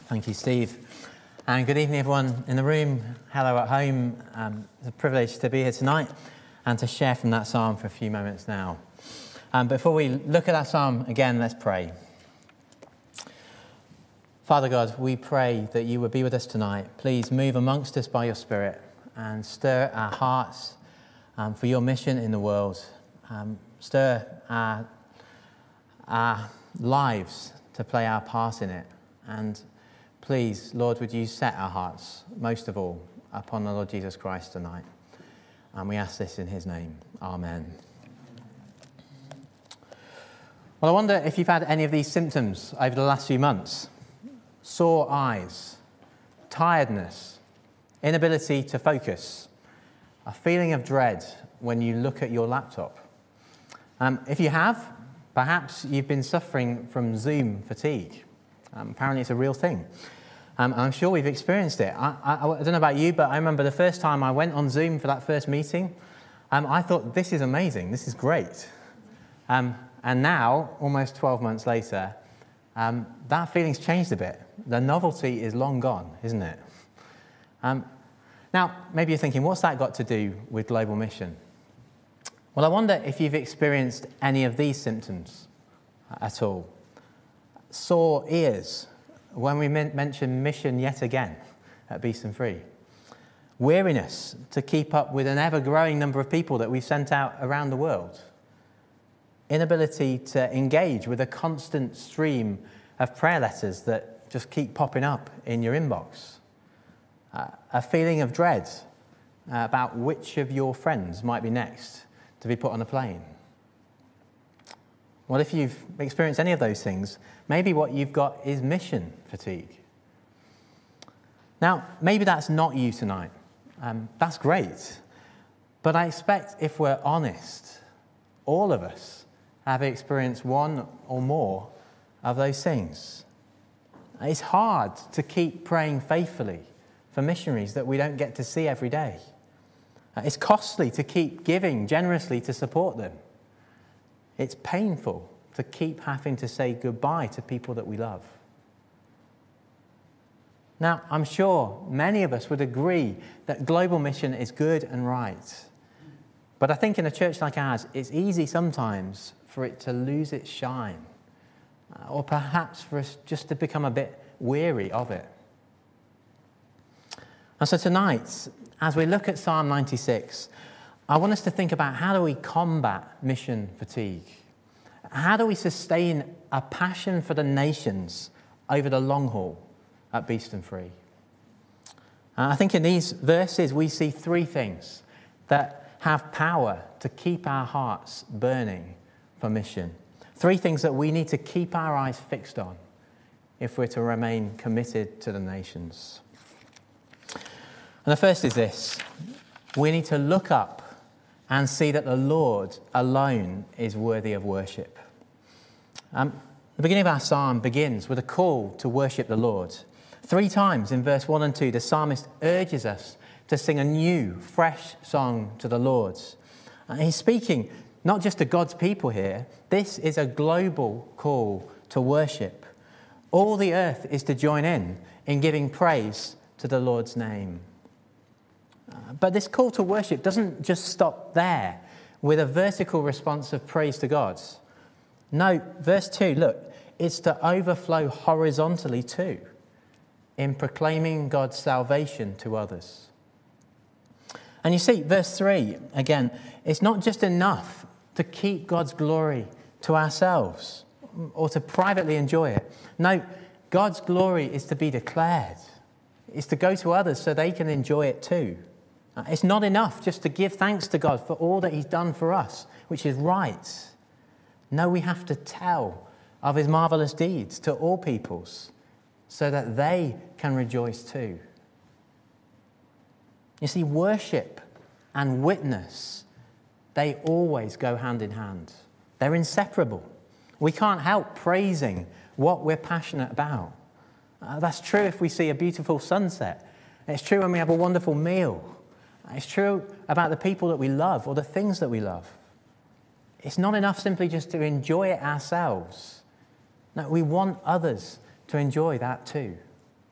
Thank you, Steve. And good evening, everyone in the room. Hello at home. It's a privilege to be here tonight and to share from that psalm for a few moments now. Before we look at that psalm again, let's pray. Father God, we pray that you would be with us tonight. Please move amongst us by your Spirit and stir our hearts for your mission in the world. Stir our lives to play our part in it. And please, Lord, would you set our hearts, most of all, upon the Lord Jesus Christ tonight. And we ask this in his name. Amen. Well, I wonder if you've had any of these symptoms over the last few months. Sore eyes, tiredness, inability to focus, a feeling of dread when you look at your laptop. If you have, perhaps you've been suffering from Zoom fatigue. Apparently it's a real thing. I'm sure we've experienced it. I don't know about you, but I remember the first time I went on Zoom for that first meeting, I thought, this is amazing, this is great. And now, almost 12 months later, that feeling's changed a bit. The novelty is long gone, isn't it? Now, maybe you're thinking, what's that got to do with Global Mission? Well, I wonder if you've experienced any of these symptoms at all. Sore ears, when we mention mission yet again at Beeston Free. Weariness to keep up with an ever-growing number of people that we've sent out around the world. Inability to engage with a constant stream of prayer letters that just keep popping up in your inbox. A feeling of dread about which of your friends might be next to be put on a plane. Well, if you've experienced any of those things, maybe what you've got is mission fatigue. Now, maybe that's not you tonight. That's great. But I expect if we're honest, all of us have experienced one or more of those things. It's hard to keep praying faithfully for missionaries that we don't get to see every day. It's costly to keep giving generously to support them. It's painful to keep having to say goodbye to people that we love. Now, I'm sure many of us would agree that global mission is good and right. But I think in a church like ours, it's easy sometimes for it to lose its shine, or perhaps for us just to become a bit weary of it. And so tonight, as we look at Psalm 96, I want us to think about how do we combat mission fatigue? How do we sustain a passion for the nations over the long haul at Beeston Free? I think in these verses we see three things that have power to keep our hearts burning for mission. Three things that we need to keep our eyes fixed on if we're to remain committed to the nations. And the first is this: we need to look up and see that the Lord alone is worthy of worship. The beginning of our psalm begins with a call to worship the Lord. 3 times in verse 1 and 2, the psalmist urges us to sing a new, fresh song to the Lord. And he's speaking not just to God's people here. This is a global call to worship. All the earth is to join in giving praise to the Lord's name. But this call to worship doesn't just stop there with a vertical response of praise to God. No, verse 2, look, it's to overflow horizontally too, in proclaiming God's salvation to others. And you see, verse 3, again, it's not just enough to keep God's glory to ourselves or to privately enjoy it. No, God's glory is to be declared. It's to go to others so they can enjoy it too. It's not enough just to give thanks to God for all that he's done for us, which is right. No, we have to tell of his marvelous deeds to all peoples so that they can rejoice too. You see, worship and witness, they always go hand in hand. They're inseparable. We can't help praising what we're passionate about. That's true if we see a beautiful sunset. It's true when we have a wonderful meal. It's true about the people that we love or the things that we love. It's not enough simply just to enjoy it ourselves. No, we want others to enjoy that too.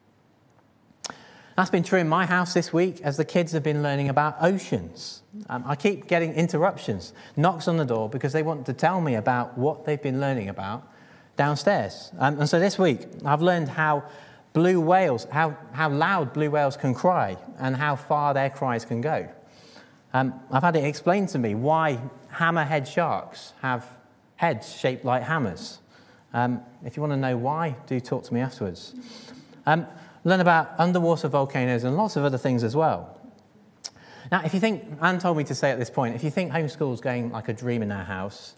That's been true in my house this week as the kids have been learning about oceans. I keep getting interruptions, knocks on the door, because they want to tell me about what they've been learning about downstairs. And so this week, I've learned how blue whales, how loud blue whales can cry and how far their cries can go. I've had it explained to me why hammerhead sharks have heads shaped like hammers. If you want to know why, do talk to me afterwards. Learn about underwater volcanoes and lots of other things as well. Now, if you think, Anne told me to say at this point, if you think homeschool's going like a dream in our house,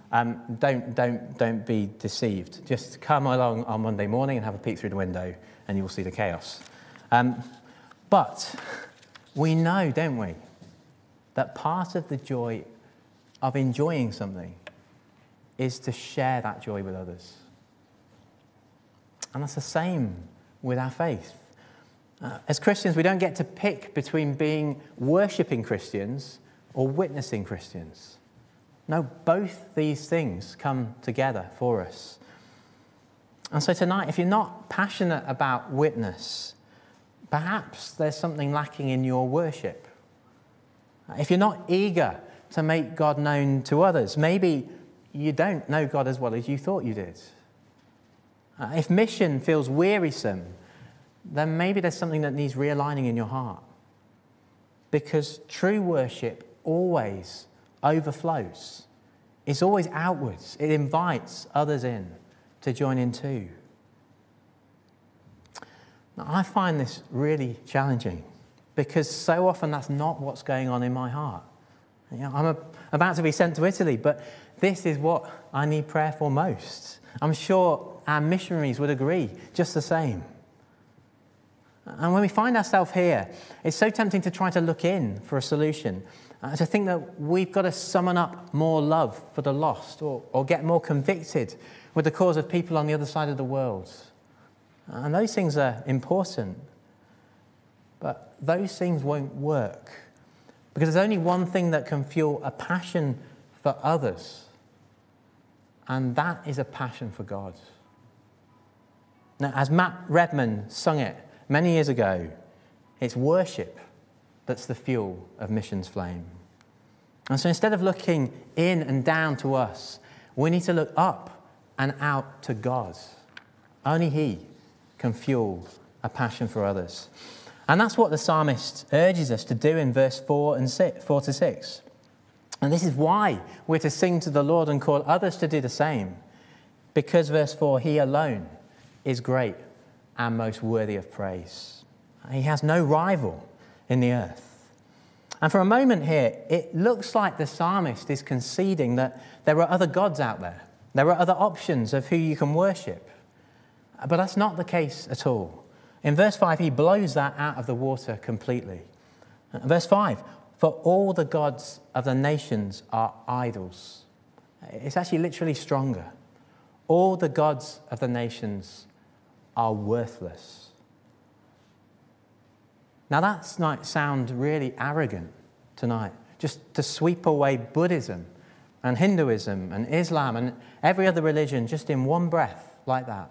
don't be deceived. Just come along on Monday morning and have a peek through the window and you'll see the chaos. But we know, don't we, that part of the joy of enjoying something is to share that joy with others. And that's the same with our faith. As Christians, we don't get to pick between being worshipping Christians or witnessing Christians. No, both these things come together for us. And so tonight, if you're not passionate about witness, perhaps there's something lacking in your worship. If you're not eager to make God known to others, maybe you don't know God as well as you thought you did. If mission feels wearisome, then maybe there's something that needs realigning in your heart. Because true worship always overflows. It's always outwards. It invites others in to join in too. Now, I find this really challenging because so often that's not what's going on in my heart. You know, I'm about to be sent to Italy, but this is what I need prayer for most. I'm sure our missionaries would agree just the same. And when we find ourselves here, it's so tempting to try to look in for a solution, to think that we've got to summon up more love for the lost or get more convicted with the cause of people on the other side of the world. And those things are important, but those things won't work because there's only one thing that can fuel a passion for others, and that is a passion for God. Now, as Matt Redman sung it many years ago, it's worship that's the fuel of mission's flame. And so instead of looking in and down to us, we need to look up and out to God. Only He can fuel a passion for others. And that's what the psalmist urges us to do in verse 4 to 6. And this is why we're to sing to the Lord and call others to do the same. Because, verse 4, He alone is great and most worthy of praise. He has no rival in the earth. And for a moment here, it looks like the psalmist is conceding that there are other gods out there. There are other options of who you can worship. But that's not the case at all. In verse 5, he blows that out of the water completely. Verse 5, for all the gods of the nations are idols. It's actually literally stronger. All the gods of the nations are worthless. Now that might sound really arrogant tonight, just to sweep away Buddhism and Hinduism and Islam and every other religion just in one breath like that.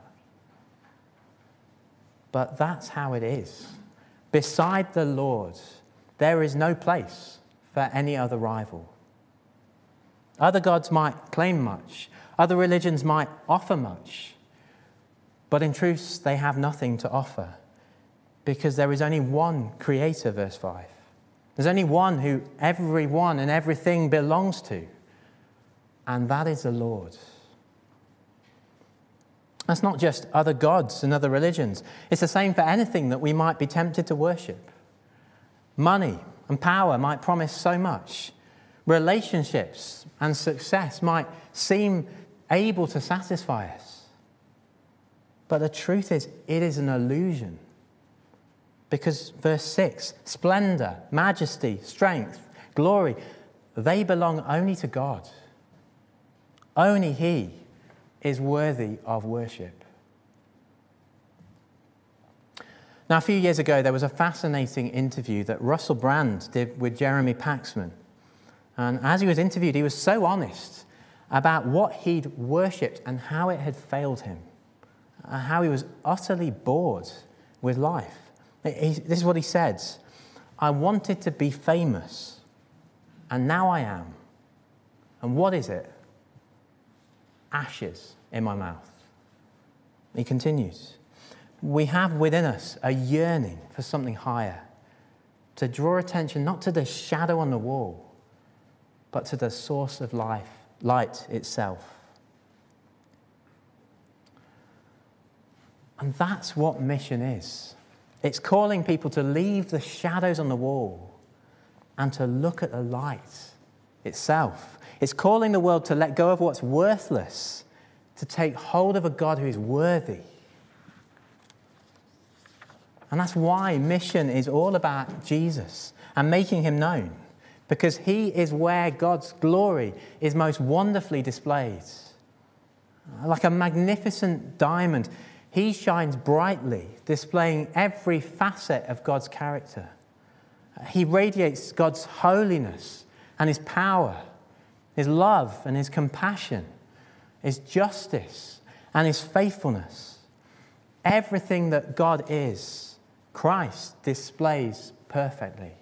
But that's how it is. Beside the Lord, there is no place for any other rival. Other gods might claim much. Other religions might offer much. But in truth, they have nothing to offer because there is only one creator, verse 5. There's only one who everyone and everything belongs to, and that is the Lord. That's not just other gods and other religions. It's the same for anything that we might be tempted to worship. Money and power might promise so much. Relationships and success might seem able to satisfy us. But the truth is, it is an illusion. Because verse 6, splendor, majesty, strength, glory, they belong only to God. Only He is worthy of worship. Now, a few years ago, there was a fascinating interview that Russell Brand did with Jeremy Paxman. And as he was interviewed, he was so honest about what he'd worshipped and how it had failed him, how he was utterly bored with life. This is what he said. I wanted to be famous, and now I am. And what is it? Ashes in my mouth. He continues. We have within us a yearning for something higher, to draw attention not to the shadow on the wall, but to the source of life, light itself. And that's what mission is. It's calling people to leave the shadows on the wall and to look at the light itself. It's calling the world to let go of what's worthless, to take hold of a God who is worthy. And that's why mission is all about Jesus and making him known, because he is where God's glory is most wonderfully displayed. Like a magnificent diamond, he shines brightly, displaying every facet of God's character. He radiates God's holiness and his power, his love and his compassion, his justice and his faithfulness. Everything that God is, Christ displays perfectly.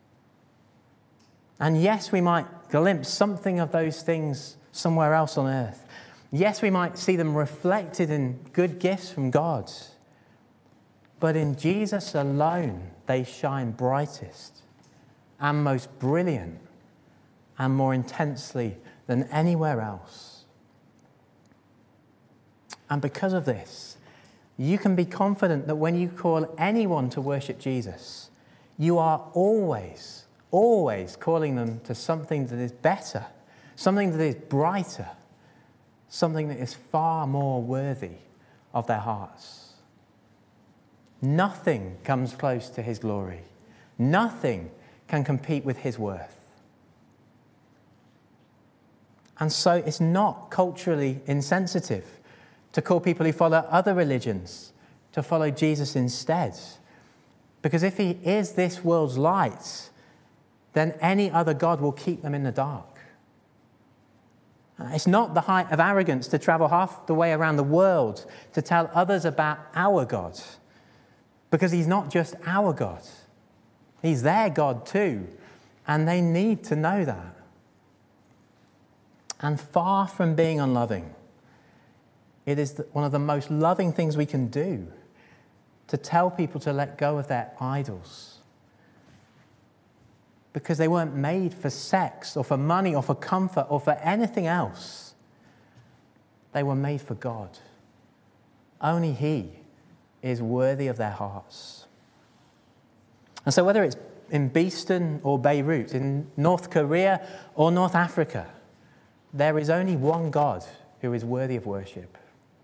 And yes, we might glimpse something of those things somewhere else on earth. Yes, we might see them reflected in good gifts from God. But in Jesus alone, they shine brightest and most brilliant and more intensely than anywhere else. And because of this, you can be confident that when you call anyone to worship Jesus, you are always calling them to something that is better, something that is brighter, something that is far more worthy of their hearts. Nothing comes close to his glory. Nothing can compete with his worth. And so it's not culturally insensitive to call people who follow other religions to follow Jesus instead. Because if he is this world's light, then any other god will keep them in the dark. It's not the height of arrogance to travel half the way around the world to tell others about our God, because he's not just our God. He's their God too, and they need to know that. And far from being unloving, it is one of the most loving things we can do to tell people to let go of their idols, because they weren't made for sex or for money or for comfort or for anything else. They were made for God. Only he is worthy of their hearts. And so whether it's in Beeston or Beirut, in North Korea or North Africa, there is only one God who is worthy of worship.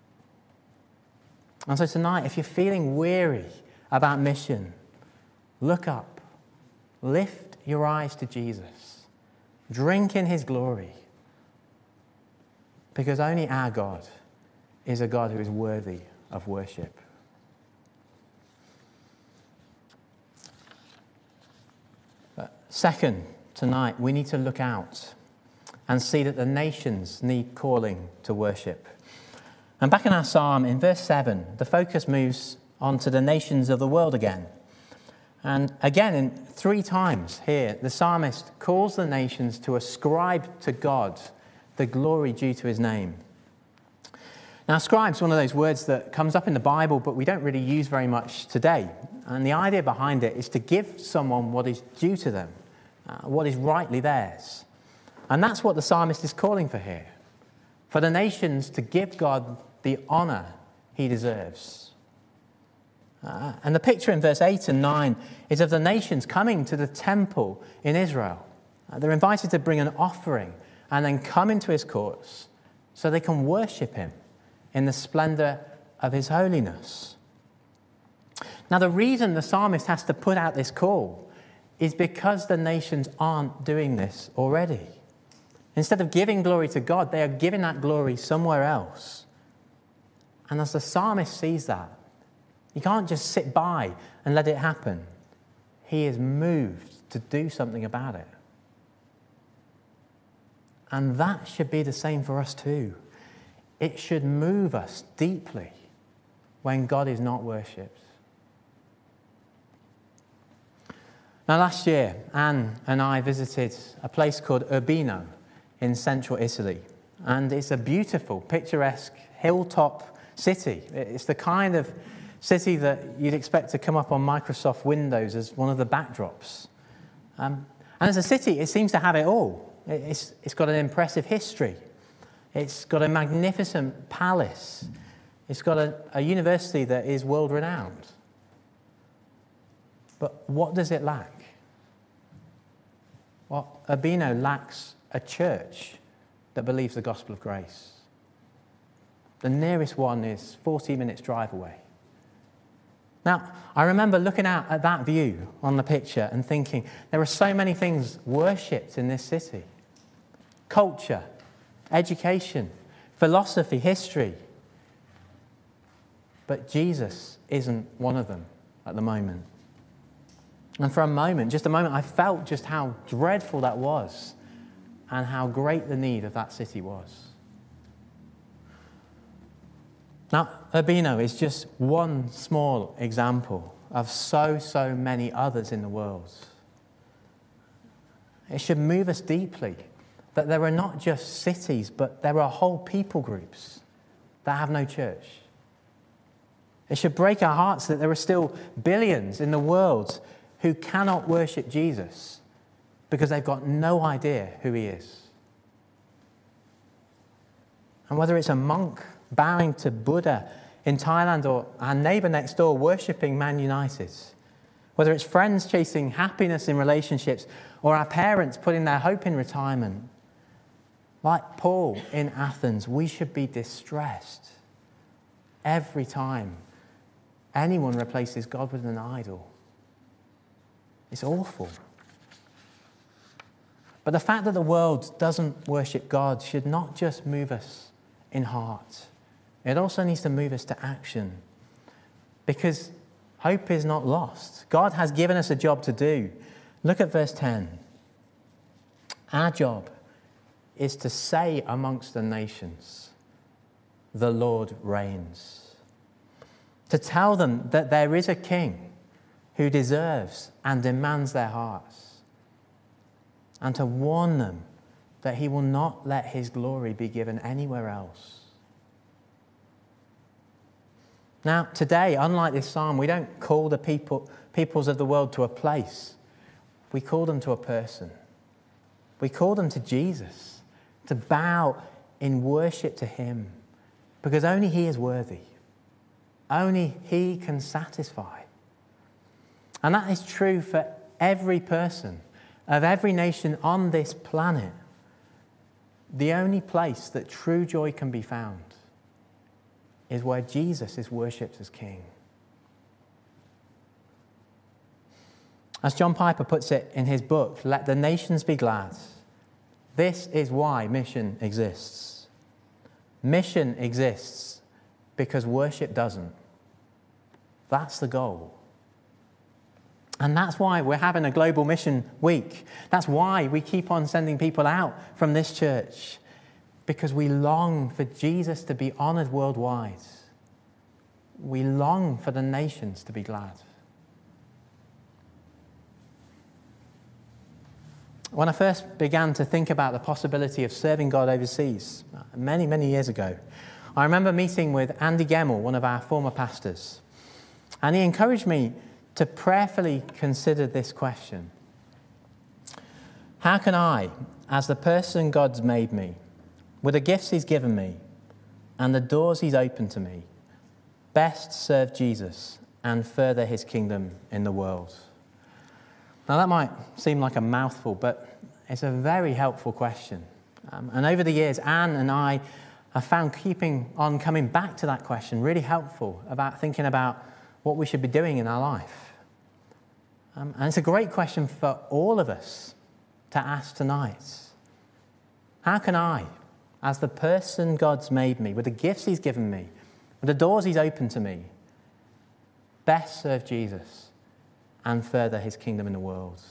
And so tonight, if you're feeling weary about mission, look up, lift your eyes to Jesus, drink in his glory, because only our God is a God who is worthy of worship. Second, tonight, we need to look out and see that the nations need calling to worship. And back in our psalm, in verse 7, the focus moves on to the nations of the world again. And again, in 3 times here, the psalmist calls the nations to ascribe to God the glory due to his name. Now, ascribe is one of those words that comes up in the Bible, but we don't really use very much today. And the idea behind it is to give someone what is due to them, what is rightly theirs. And that's what the psalmist is calling for here, for the nations to give God the honor he deserves. And the picture in verse 8 and 9 is of the nations coming to the temple in Israel. They're invited to bring an offering and then come into his courts so they can worship him in the splendor of his holiness. Now, the reason the psalmist has to put out this call is because the nations aren't doing this already. Instead of giving glory to God, they are giving that glory somewhere else. And as the psalmist sees that, he can't just sit by and let it happen. He is moved to do something about it. And that should be the same for us too. It should move us deeply when God is not worshipped. Now, last year, Anne and I visited a place called Urbino in central Italy. And it's a beautiful, picturesque, hilltop city. It's the kind of city that you'd expect to come up on Microsoft Windows as one of the backdrops. And as a city, it seems to have it all. It's got an impressive history. It's got a magnificent palace. It's got a university that is world-renowned. But what does it lack? Well, Urbino lacks a church that believes the gospel of grace. The nearest one is 40 minutes drive away. Now, I remember looking out at that view on the picture and thinking, there are so many things worshipped in this city. Culture, education, philosophy, history. But Jesus isn't one of them at the moment. And for a moment, just a moment, I felt just how dreadful that was and how great the need of that city was. Now, Urbino is just one small example of so many others in the world. It should move us deeply that there are not just cities, but there are whole people groups that have no church. It should break our hearts that there are still billions in the world who cannot worship Jesus because they've got no idea who he is. And whether it's a monk bowing to Buddha in Thailand or our neighbour next door worshipping Man United, whether it's friends chasing happiness in relationships or our parents putting their hope in retirement, like Paul in Athens, we should be distressed every time anyone replaces God with an idol. It's awful. But the fact that the world doesn't worship God should not just move us in heart. It also needs to move us to action. Because hope is not lost. God has given us a job to do. Look at verse 10. Our job is to say amongst the nations, the Lord reigns. To tell them that there is a king who deserves and demands their hearts. And to warn them that he will not let his glory be given anywhere else. Now, today, unlike this psalm, we don't call the peoples of the world to a place. We call them to a person. We call them to Jesus, to bow in worship to him, because only he is worthy. Only he can satisfy. And that is true for every person of every nation on this planet. The only place that true joy can be found is where Jesus is worshipped as King. As John Piper puts it in his book, Let the Nations Be Glad, this is why mission exists. Mission exists because worship doesn't. That's the goal. And that's why we're having a global mission week. That's why we keep on sending people out from this church. Because we long for Jesus to be honoured worldwide. We long for the nations to be glad. When I first began to think about the possibility of serving God overseas, many years ago, I remember meeting with Andy Gemmell, one of our former pastors. And he encouraged me to prayerfully consider this question. How can I, as the person God's made me, with the gifts he's given me and the doors he's opened to me, best serve Jesus and further his kingdom in the world? Now that might seem like a mouthful, but it's a very helpful question. And over the years, Anne and I have found keeping on coming back to that question really helpful about thinking about what we should be doing in our life. And it's a great question for all of us to ask tonight. How can I, as the person God's made me, with the gifts he's given me, with the doors he's opened to me, best serve Jesus and further his kingdom in the world?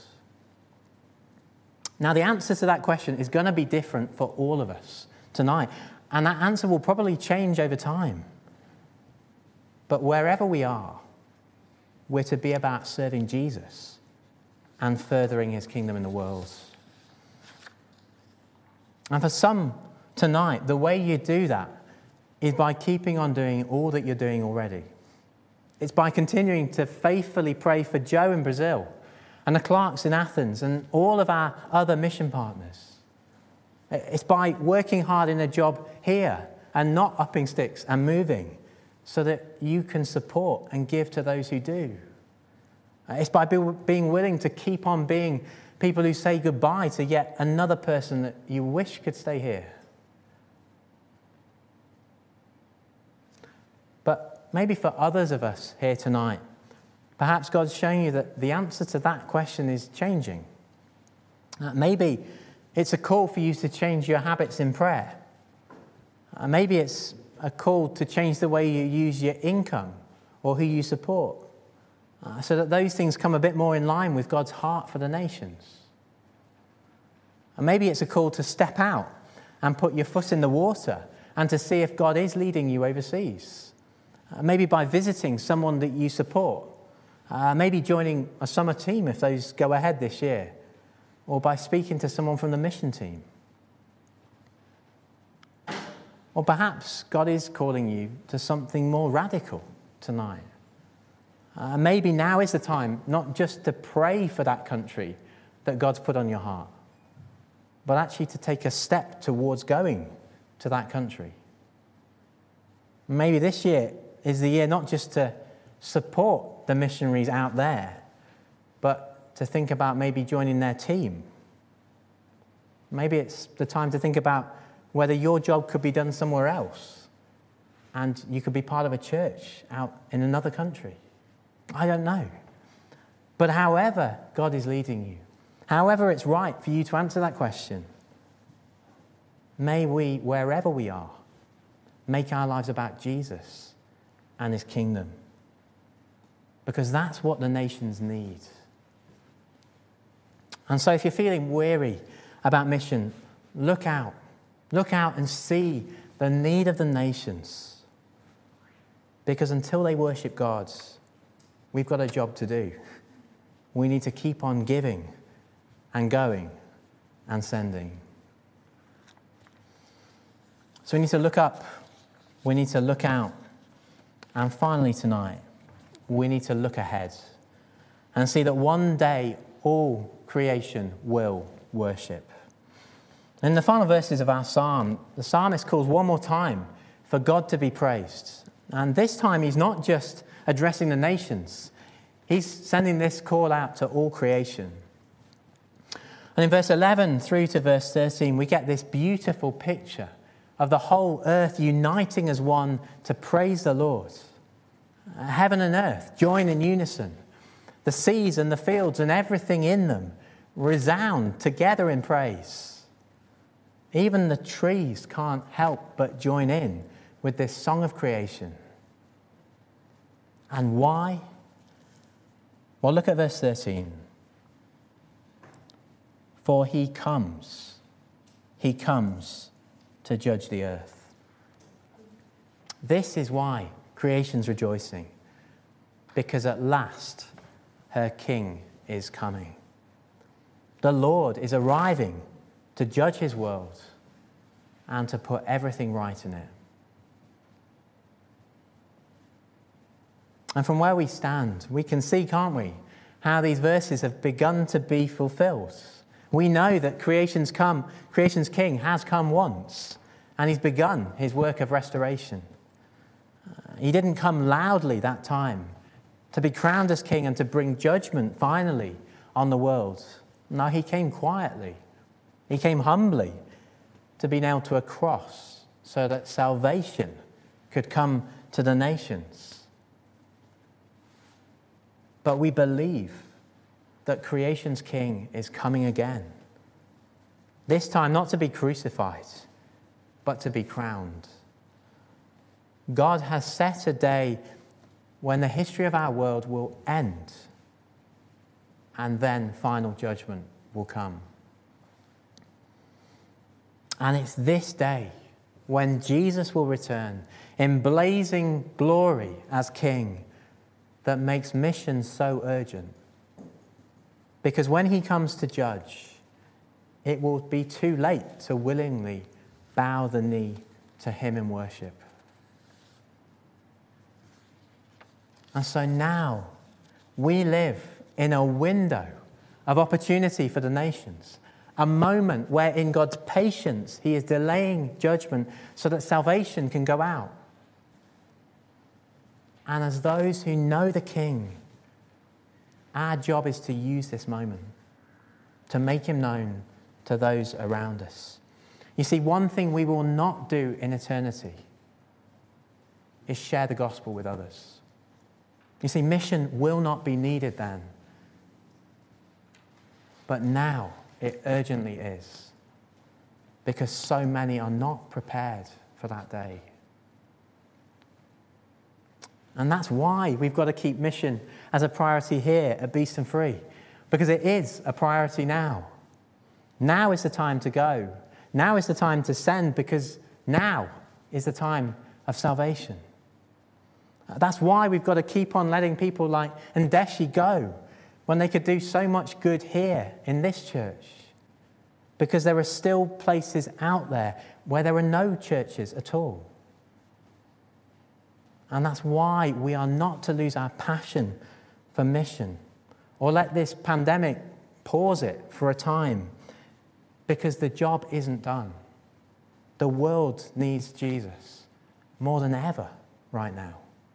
Now, the answer to that question is going to be different for all of us tonight. And that answer will probably change over time. But wherever we are, we're to be about serving Jesus and furthering his kingdom in the world. And for some tonight, the way you do that is by keeping on doing all that you're doing already. It's by continuing to faithfully pray for Joe in Brazil and the Clarks in Athens and all of our other mission partners. It's by working hard in a job here and not upping sticks and moving so that you can support and give to those who do. It's by being willing to keep on being people who say goodbye to yet another person that you wish could stay here. But maybe for others of us here tonight, perhaps God's showing you that the answer to that question is changing. Maybe it's a call for you to change your habits in prayer. Maybe it's a call to change the way you use your income or who you support, so that those things come a bit more in line with God's heart for the nations. And maybe it's a call to step out and put your foot in the water and to see if God is leading you overseas. Maybe by visiting someone that you support. Maybe joining a summer team if those go ahead this year. Or by speaking to someone from the mission team. Or perhaps God is calling you to something more radical tonight. Maybe now is the time not just to pray for that country that God's put on your heart, but actually to take a step towards going to that country. Maybe this year is the year not just to support the missionaries out there, but to think about maybe joining their team. Maybe it's the time to think about whether your job could be done somewhere else and you could be part of a church out in another country. I don't know. But however God is leading you, however it's right for you to answer that question, may we, wherever we are, make our lives about Jesus and his kingdom. Because that's what the nations need. And so if you're feeling weary about mission, look out. Look out and see the need of the nations. Because until they worship God, we've got a job to do. We need to keep on giving and going and sending. So we need to look up. We need to look out. And finally tonight, we need to look ahead and see that one day all creation will worship. In the final verses of our psalm, the psalmist calls one more time for God to be praised. And this time he's not just addressing the nations. He's sending this call out to all creation. And in verse 11 through to verse 13, we get this beautiful picture of the whole earth uniting as one to praise the Lord. Heaven and earth join in unison. The seas and the fields and everything in them resound together in praise. Even the trees can't help but join in with this song of creation. And why? Well, look at verse 13. For he comes to judge the earth. This is why creation's rejoicing, because at last her king is coming. The Lord is arriving to judge his world and to put everything right in it. And from where we stand, we can see, can't we, how these verses have begun to be fulfilled. We know that creation's king has come once, and he's begun his work of restoration. He didn't come loudly that time to be crowned as king and to bring judgment finally on the world. No, he came quietly. He came humbly to be nailed to a cross so that salvation could come to the nations. But we believe that creation's king is coming again. This time not to be crucified, but to be crowned. God has set a day when the history of our world will end, and then final judgment will come. And it's this day when Jesus will return in blazing glory as King that makes mission so urgent. Because when he comes to judge, it will be too late to willingly bow the knee to him in worship. And so now we live in a window of opportunity for the nations, a moment where in God's patience he is delaying judgment so that salvation can go out. And as those who know the King, our job is to use this moment to make him known to those around us. You see, one thing we will not do in eternity is share the gospel with others. You see, mission will not be needed then. But now it urgently is, because so many are not prepared for that day. And that's why we've got to keep mission as a priority here at Beeston Free, because it is a priority now. Now is the time to go. Now is the time to send, because now is the time of salvation. That's why we've got to keep on letting people like Ndeshi go when they could do so much good here in this church, because there are still places out there where there are no churches at all. And that's why we are not to lose our passion for mission or let this pandemic pause it for a time, because the job isn't done. The world needs Jesus more than ever right now.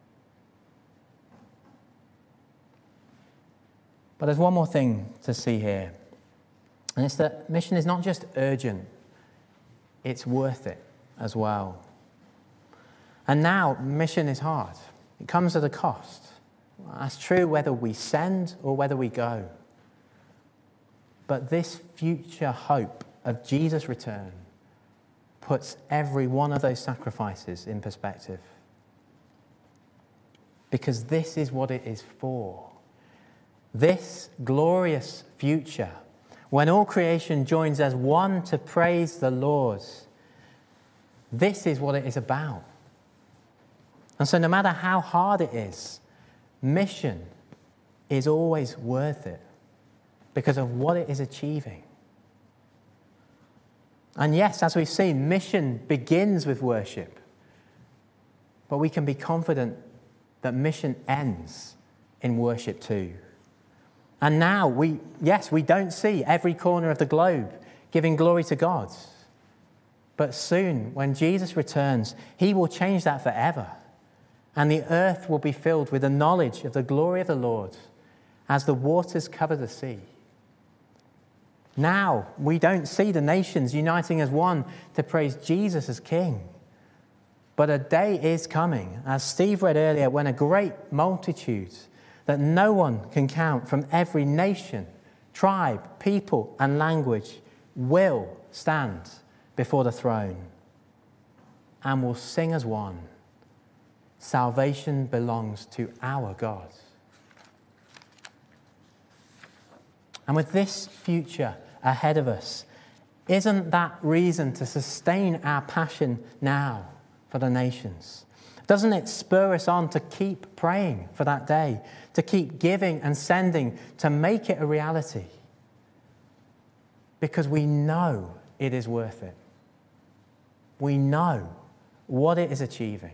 But there's one more thing to see here, and it's that mission is not just urgent, it's worth it as well. And now, mission is hard. It comes at a cost. That's true whether we send or whether we go. But this future hope of Jesus' return puts every one of those sacrifices in perspective. Because this is what it is for. This glorious future, when all creation joins as one to praise the Lord, this is what it is about. And so no matter how hard it is, mission is always worth it because of what it is achieving. And yes, as we've seen, mission begins with worship. But we can be confident that mission ends in worship too. And now we don't see every corner of the globe giving glory to God. But soon, when Jesus returns, he will change that forever. And the earth will be filled with the knowledge of the glory of the Lord as the waters cover the sea. Now, we don't see the nations uniting as one to praise Jesus as King. But a day is coming, as Steve read earlier, when a great multitude that no one can count from every nation, tribe, people, and language will stand before the throne and will sing as one. Salvation belongs to our God. And with this future ahead of us, isn't that reason to sustain our passion now for the nations? Doesn't it spur us on to keep praying for that day, to keep giving and sending, to make it a reality? Because we know it is worth it. We know what it is achieving.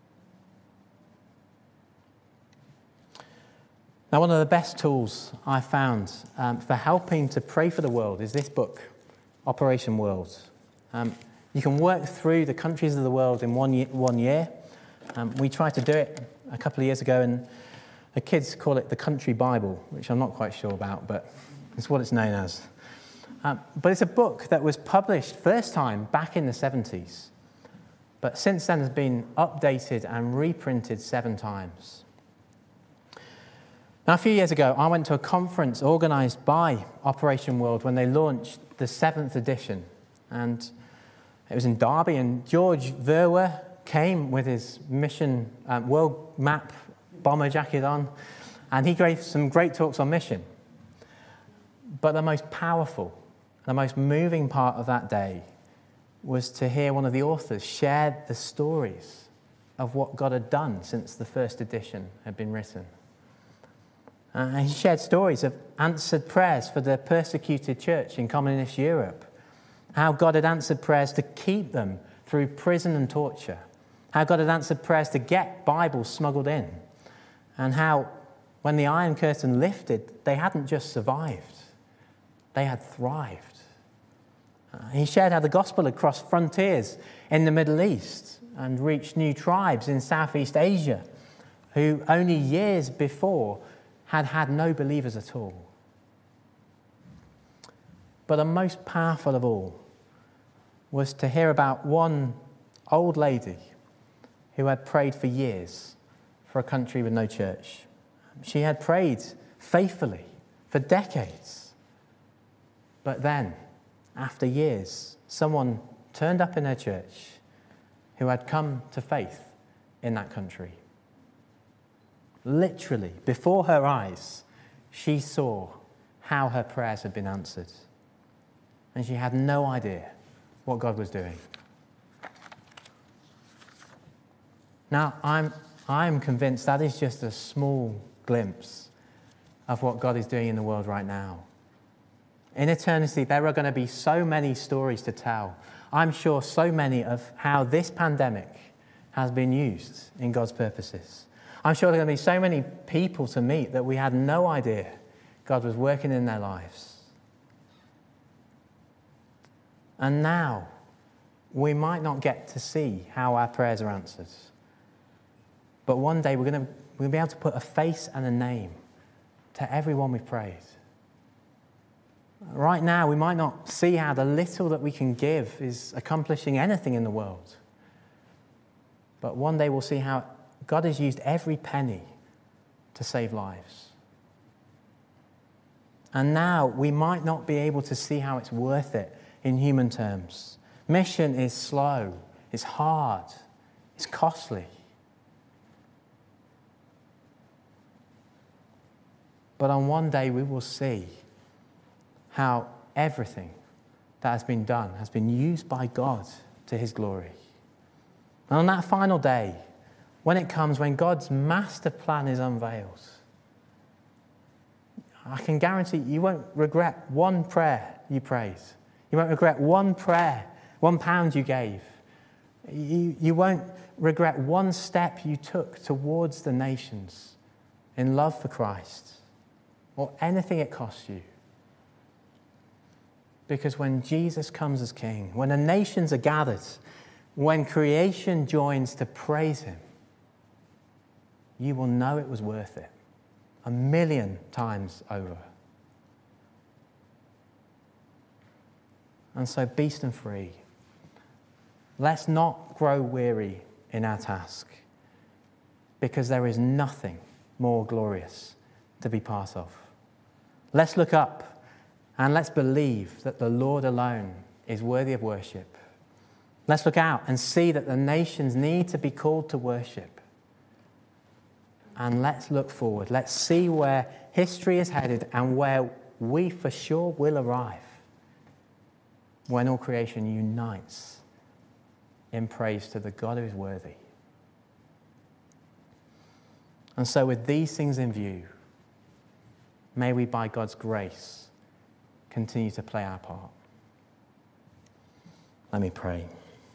Now, one of the best tools I found for helping to pray for the world is this book, Operation World. You can work through the countries of the world in 1 year. We tried to do it a couple of years ago, and the kids call it the Country Bible, which I'm not quite sure about, but it's what it's known as. But it's a book that was published first time back in the 70s, but since then has been updated and reprinted 7 times. Now, a few years ago, I went to a conference organised by Operation World when they launched the 7th edition. And it was in Derby, and George Verwer came with his mission world map bomber jacket on, and he gave some great talks on mission. But the most powerful, the most moving part of that day was to hear one of the authors share the stories of what God had done since the first edition had been written. He shared stories of answered prayers for the persecuted church in communist Europe, how God had answered prayers to keep them through prison and torture, how God had answered prayers to get Bibles smuggled in, and how when the Iron Curtain lifted, they hadn't just survived, they had thrived. He shared how the gospel had crossed frontiers in the Middle East and reached new tribes in Southeast Asia who only years before had had no believers at all. But the most powerful of all was to hear about one old lady who had prayed for years for a country with no church. She had prayed faithfully for decades. But then, after years, someone turned up in her church who had come to faith in that country. Literally, before her eyes, she saw how her prayers had been answered. And she had no idea what God was doing. Now, I'm convinced that is just a small glimpse of what God is doing in the world right now. In eternity, there are going to be so many stories to tell. I'm sure so many of how this pandemic has been used in God's purposes. I'm sure there are going to be so many people to meet that we had no idea God was working in their lives. And now, we might not get to see how our prayers are answered. But one day we're going to be able to put a face and a name to everyone we've prayed. Right now, we might not see how the little that we can give is accomplishing anything in the world. But one day we'll see how God has used every penny to save lives. And now we might not be able to see how it's worth it in human terms. Mission is slow, it's hard, it's costly. But on one day we will see how everything that has been done has been used by God to his glory. And on that final day, when it comes, when God's master plan is unveiled, I can guarantee you won't regret one prayer you prayed. You won't regret one prayer, £1 you gave. You won't regret one step you took towards the nations in love for Christ, or anything it costs you. Because when Jesus comes as King, when the nations are gathered, when creation joins to praise him, you will know it was worth it 1,000,000 times over. And so, beast and free, let's not grow weary in our task, because there is nothing more glorious to be part of. Let's look up and let's believe that the Lord alone is worthy of worship. Let's look out and see that the nations need to be called to worship. And let's look forward. Let's see where history is headed and where we for sure will arrive when all creation unites in praise to the God who is worthy. And so with these things in view, may we, by God's grace, continue to play our part. Let me pray.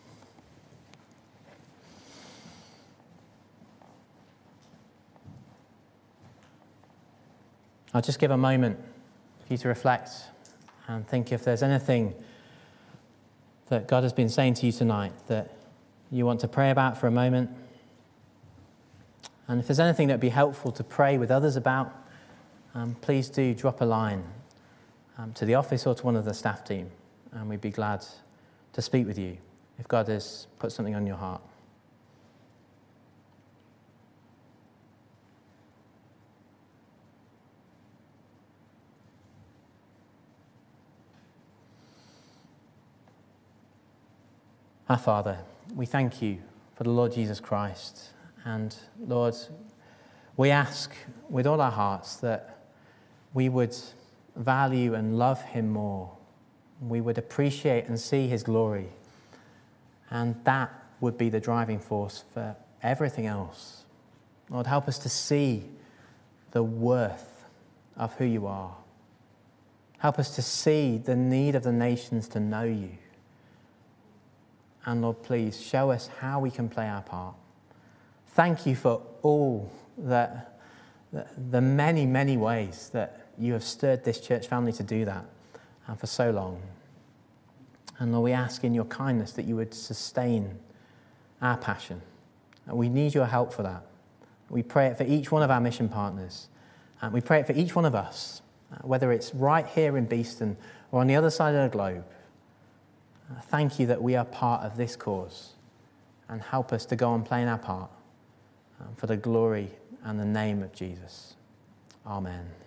I'll just give a moment for you to reflect and think if there's anything that God has been saying to you tonight that you want to pray about for a moment. And if there's anything that would be helpful to pray with others about, please do drop a line to the office or to one of the staff team, and we'd be glad to speak with you if God has put something on your heart. Our Father, we thank you for the Lord Jesus Christ. And Lord, we ask with all our hearts that we would value and love him more. We would appreciate and see his glory. And that would be the driving force for everything else. Lord, help us to see the worth of who you are. Help us to see the need of the nations to know you. And Lord, please show us how we can play our part. Thank you for all the many, many ways that you have stirred this church family to do that, and for so long. And Lord, we ask in your kindness that you would sustain our passion. And we need your help for that. We pray it for each one of our mission partners. And we pray it for each one of us, whether it's right here in Beeston or on the other side of the globe. Thank you that we are part of this cause, and help us to go on playing our part for the glory and the name of Jesus. Amen.